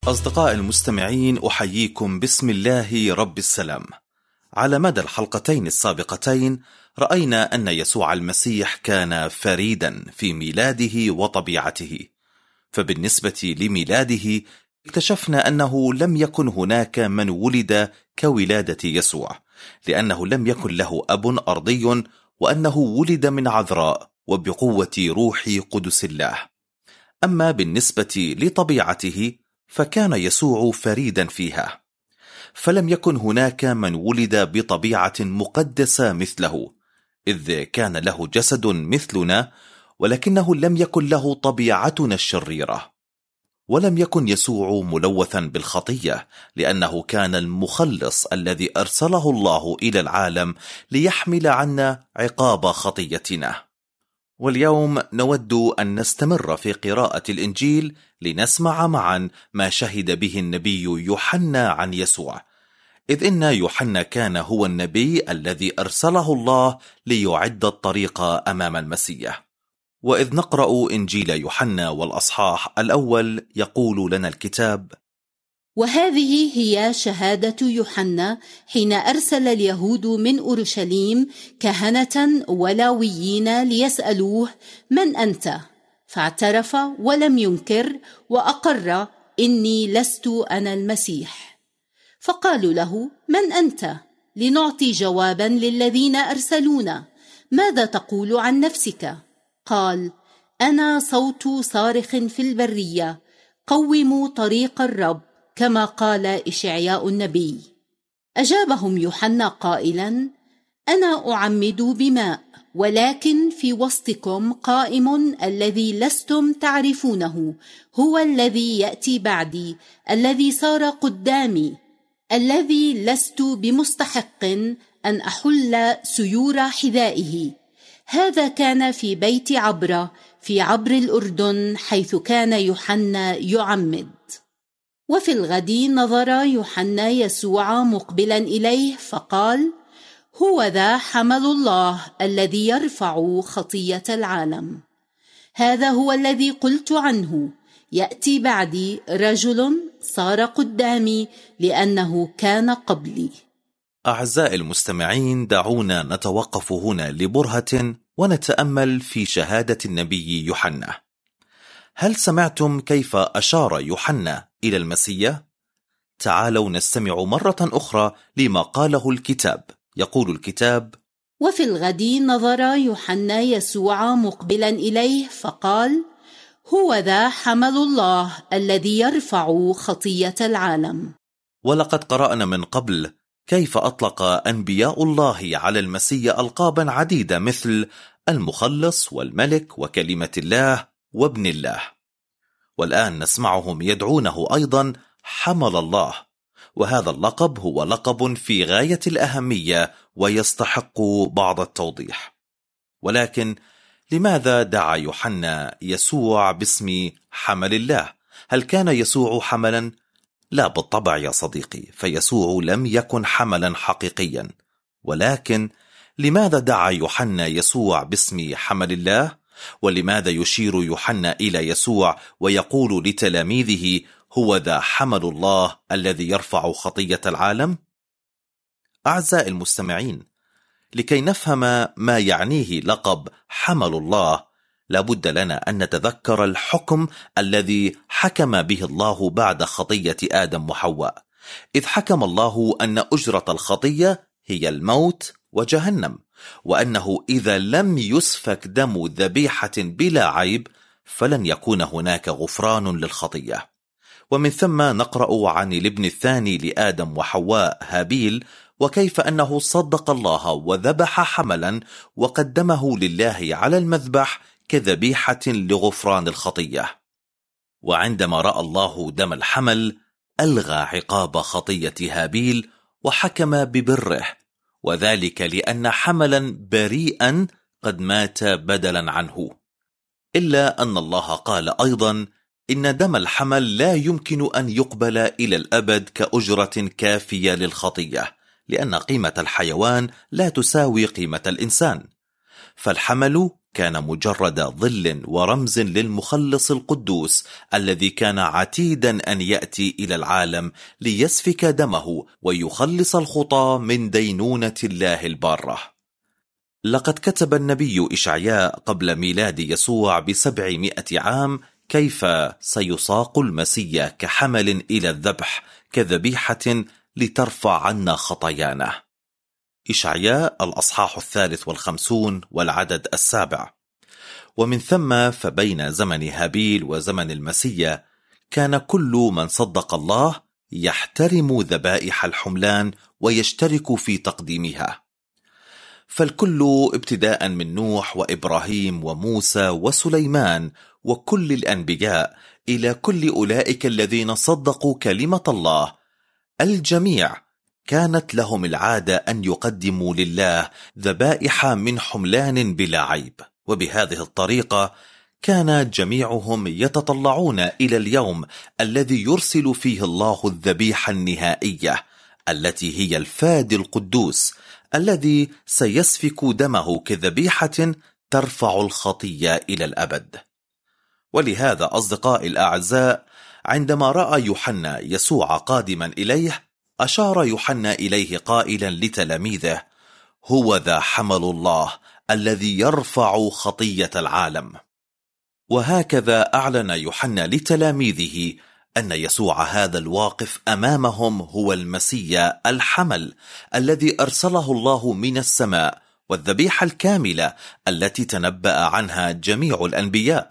أصدقاء المستمعين، أحييكم بسم الله رب السلام. على مدى الحلقتين السابقتين رأينا أن يسوع المسيح كان فريدا في ميلاده وطبيعته. فبالنسبة لميلاده اكتشفنا أنه لم يكن هناك من ولد كولادة يسوع، لأنه لم يكن له أب أرضي، وأنه ولد من عذراء وبقوة روح قدس الله. أما بالنسبة لطبيعته فكان يسوع فريدا فيها، فلم يكن هناك من ولد بطبيعة مقدسة مثله، إذ كان له جسد مثلنا، ولكنه لم يكن له طبيعتنا الشريرة. ولم يكن يسوع ملوثا بالخطية، لأنه كان المخلص الذي أرسله الله إلى العالم ليحمل عنا عقاب خطيتنا. واليوم نود أن نستمر في قراءة الإنجيل لنسمع معا ما شهد به النبي يوحنا عن يسوع، إذ إن يوحنا كان هو النبي الذي أرسله الله ليعد الطريق أمام المسيح. وإذ نقرأ إنجيل يوحنا والأصحاح الأول، يقول لنا الكتاب: وهذه هي شهادة يوحنا حين أرسل اليهود من أورشليم كهنة ولاويين ليسألوه: من أنت؟ فاعترف ولم ينكر وأقر: إني لست أنا المسيح. فقالوا له: من أنت؟ لنعطي جوابا للذين أرسلونا. ماذا تقول عن نفسك؟ قال: أنا صوت صارخ في البرية، قوموا طريق الرب، كما قال إشعياء النبي. أجابهم يوحنا قائلا: أنا أعمد بماء، ولكن في وسطكم قائم الذي لستم تعرفونه، هو الذي يأتي بعدي، الذي صار قدامي، الذي لست بمستحق أن أحل سيور حذائه. هذا كان في بيت عبرة في عبر الأردن، حيث كان يوحنا يعمد. وفي الغد نظر يوحنا يسوع مقبلا إليه فقال: هو ذا حمل الله الذي يرفع خطية العالم. هذا هو الذي قلت عنه: يأتي بعدي رجل صار قدامي، لأنه كان قبلي. أعزائي المستمعين، دعونا نتوقف هنا لبرهة ونتأمل في شهادة النبي يوحنا. هل سمعتم كيف أشار يوحنا إلى المسيح؟ تعالوا نستمع مرة أخرى لما قاله الكتاب. يقول الكتاب: وفي الغد نظر يوحنا يسوع مقبلا إليه فقال: هو ذا حمل الله الذي يرفع خطية العالم. ولقد قرأنا من قبل كيف أطلق أنبياء الله على المسيح ألقابا عديدة، مثل المخلص والملك وكلمة الله وابن الله، والآن نسمعهم يدعونه أيضا حمل الله، وهذا اللقب هو لقب في غاية الأهمية ويستحق بعض التوضيح. ولكن لماذا دعا يوحنا يسوع باسم حمل الله؟ هل كان يسوع حملا؟ لا بالطبع يا صديقي، فيسوع لم يكن حملا حقيقيا. ولكن لماذا دعا يوحنا يسوع باسم حمل الله؟ ولماذا يشير يوحنا إلى يسوع ويقول لتلاميذه: هو ذا حمل الله الذي يرفع خطية العالم؟ أعزائي المستمعين، لكي نفهم ما يعنيه لقب حمل الله، لابد لنا أن نتذكر الحكم الذي حكم به الله بعد خطية آدم وحواء، إذ حكم الله أن أجرة الخطية هي الموت وجهنم، وأنه إذا لم يسفك دم ذبيحة بلا عيب فلن يكون هناك غفران للخطية. ومن ثم نقرأ عن الابن الثاني لآدم وحواء هابيل، وكيف أنه صدق الله وذبح حملا وقدمه لله على المذبح كذبيحة لغفران الخطية. وعندما رأى الله دم الحمل ألغى عقاب خطية هابيل وحكم ببره، وذلك لأن حملا بريئا قد مات بدلا عنه. إلا أن الله قال أيضا إن دم الحمل لا يمكن أن يقبل إلى الأبد كأجرة كافية للخطية، لأن قيمة الحيوان لا تساوي قيمة الإنسان، فالحمل كان مجرد ظل ورمز للمخلص القدوس الذي كان عتيدا أن يأتي إلى العالم ليسفك دمه ويخلص الخطاة من دينونة الله البارة. لقد كتب النبي إشعياء قبل ميلاد يسوع ب700 عام كيف سيساق المسيح كحمل إلى الذبح كذبيحة لترفع عنا خطايانا. إشعياء الأصحاح 53 والعدد 7. ومن ثم فبين زمن هابيل وزمن المسيح كان كل من صدق الله يحترم ذبائح الحملان ويشترك في تقديمها، فالكل ابتداء من نوح وإبراهيم وموسى وسليمان وكل الأنبياء إلى كل أولئك الذين صدقوا كلمة الله، الجميع كانت لهم العادة أن يقدموا لله ذبائح من حملان بلا عيب. وبهذه الطريقة كان جميعهم يتطلعون إلى اليوم الذي يرسل فيه الله الذبيحة النهائية التي هي الفادي القدوس الذي سيسفك دمه كذبيحة ترفع الخطية إلى الأبد. ولهذا أصدقائي الأعزاء، عندما رأى يوحنا يسوع قادما إليه أشار يوحنا إليه قائلا لتلاميذه: هو ذا حمل الله الذي يرفع خطية العالم. وهكذا أعلن يوحنا لتلاميذه أن يسوع هذا الواقف أمامهم هو المسيح الحمل الذي أرسله الله من السماء، والذبيحة الكاملة التي تنبأ عنها جميع الأنبياء.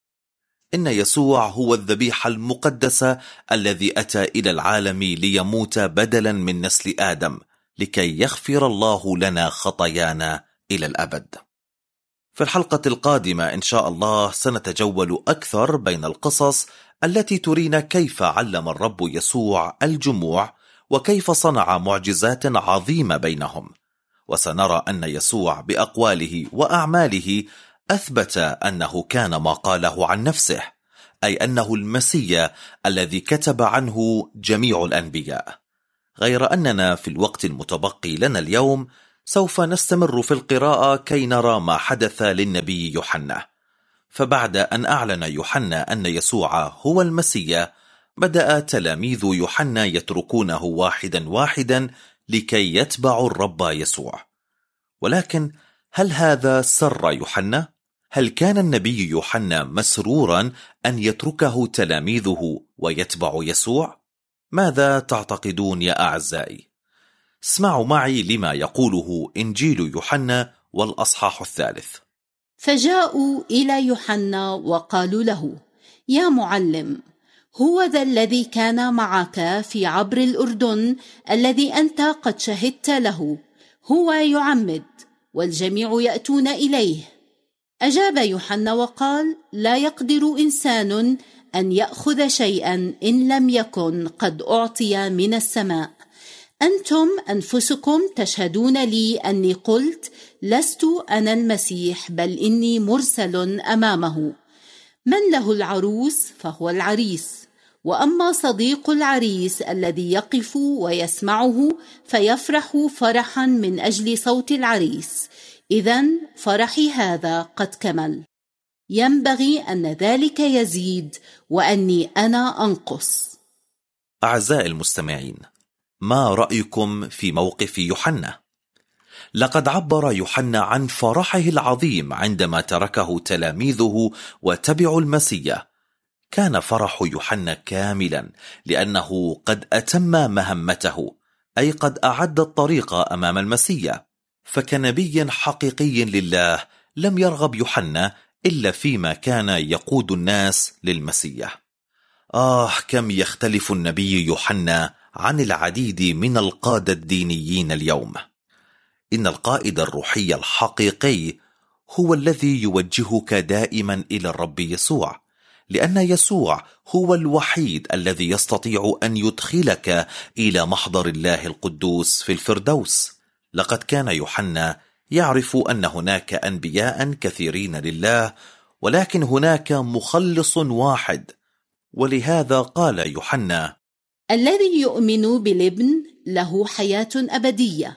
إن يسوع هو الذبيحة المقدسة الذي أتى إلى العالم ليموت بدلا من نسل آدم لكي يغفر الله لنا خطايانا إلى الأبد. في الحلقة القادمة إن شاء الله سنتجول أكثر بين القصص التي ترينا كيف علم الرب يسوع الجموع وكيف صنع معجزات عظيمة بينهم، وسنرى أن يسوع بأقواله وأعماله أثبت أنه كان ما قاله عن نفسه، أي أنه المسيح الذي كتب عنه جميع الأنبياء. غير أننا في الوقت المتبقي لنا اليوم سوف نستمر في القراءة كي نرى ما حدث للنبي يوحنا. فبعد أن أعلن يوحنا أن يسوع هو المسيح، بدأ تلاميذ يوحنا يتركونه واحدا واحدا لكي يتبعوا الرب يسوع. ولكن هل هذا سر يوحنا؟ هل كان النبي يوحنا مسرورا أن يتركه تلاميذه ويتبع يسوع؟ ماذا تعتقدون يا أعزائي؟ اسمعوا معي لما يقوله إنجيل يوحنا والأصحاح 3. فجاءوا إلى يوحنا وقالوا له: يا معلم، هو ذا الذي كان معك في عبر الأردن الذي أنت قد شهدت له، هو يعمد والجميع يأتون إليه. أجاب يوحنا وقال: لا يقدر إنسان أن يأخذ شيئا إن لم يكن قد أعطي من السماء. أنتم أنفسكم تشهدون لي أني قلت: لست أنا المسيح، بل إني مرسل أمامه. من له العروس فهو العريس، وأما صديق العريس الذي يقف ويسمعه فيفرح فرحا من أجل صوت العريس، إذن فرحي هذا قد كمل. ينبغي أن ذلك يزيد وأني أنا أنقص. أعزائي المستمعين، ما رأيكم في موقف يوحنا؟ لقد عبر يوحنا عن فرحه العظيم عندما تركه تلاميذه وتبعوا المسيح. كان فرح يوحنا كاملا لأنه قد أتم مهمته، أي قد أعد الطريق أمام المسيح. فكنبي حقيقي لله لم يرغب يوحنا إلا فيما كان يقود الناس للمسيح. كم يختلف النبي يوحنا عن العديد من القادة الدينيين اليوم. إن القائد الروحي الحقيقي هو الذي يوجهك دائما إلى الرب يسوع، لأن يسوع هو الوحيد الذي يستطيع أن يدخلك إلى محضر الله القدوس في الفردوس. لقد كان يوحنا يعرف أن هناك أنبياء كثيرين لله، ولكن هناك مخلص واحد، ولهذا قال يوحنا: الذي يؤمن بالابن له حياة أبدية.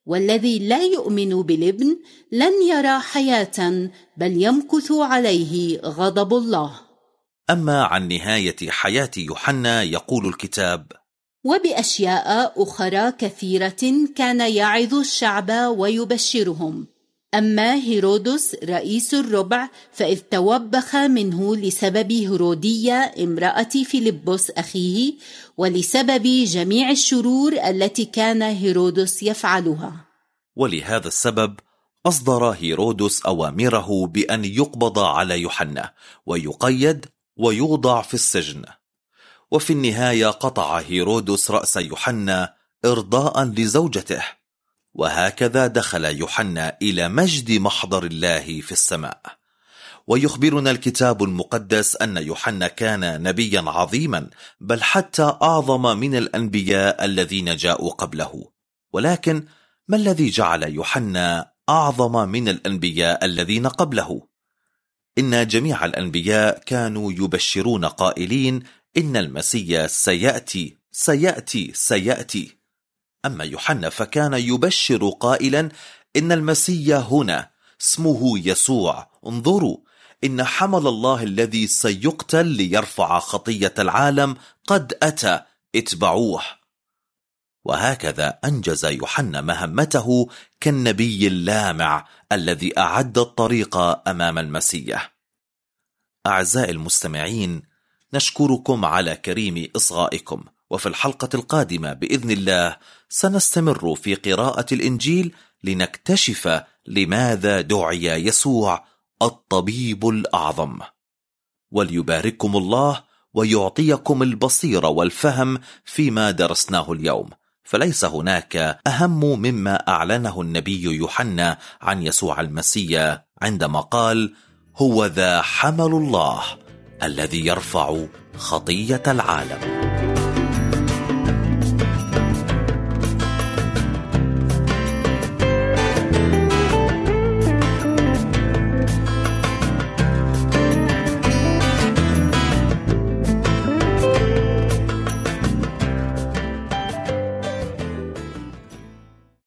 والذي لا يؤمن بالابن لن يرى حياة بل يمكث عليه غضب الله. أما عن نهاية حياة يوحنا يقول الكتاب: وبأشياء أخرى كثيرة كان يعظ الشعب ويبشرهم. أما هيرودس رئيس الربع فإذ توبخ منه لسبب هيرودية امرأة فيلبس أخيه ولسبب جميع الشرور التي كان هيرودس يفعلها. ولهذا السبب أصدر هيرودس أوامره بأن يقبض على يوحنا ويقيد ويوضع في السجن. وفي النهاية قطع هيرودس رأس يوحنا إرضاء لزوجته، وهكذا دخل يوحنا إلى مجد محضر الله في السماء. ويخبرنا الكتاب المقدس أن يوحنا كان نبيا عظيما، بل حتى أعظم من الأنبياء الذين جاءوا قبله. ولكن ما الذي جعل يوحنا أعظم من الأنبياء الذين قبله؟ إن جميع الأنبياء كانوا يبشرون قائلين إن المسيح سيأتي سيأتي سيأتي. أما يوحنا فكان يبشر قائلا إن المسيح هنا، اسمه يسوع، انظروا إن حمل الله الذي سيقتل ليرفع خطية العالم قد أتى، اتبعوه. وهكذا أنجز يوحنا مهمته كالنبي اللامع الذي أعد الطريق أمام المسيح. أعزائي المستمعين، نشكركم على كريم إصغائكم، وفي الحلقة القادمة بإذن الله سنستمر في قراءة الإنجيل لنكتشف لماذا دعي يسوع الطبيب الأعظم. وليبارككم الله ويعطيكم البصيرة والفهم فيما درسناه اليوم، فليس هناك أهم مما أعلنه النبي يوحنا عن يسوع المسيح عندما قال: هو ذا حمل الله الذي يرفع خطية العالم.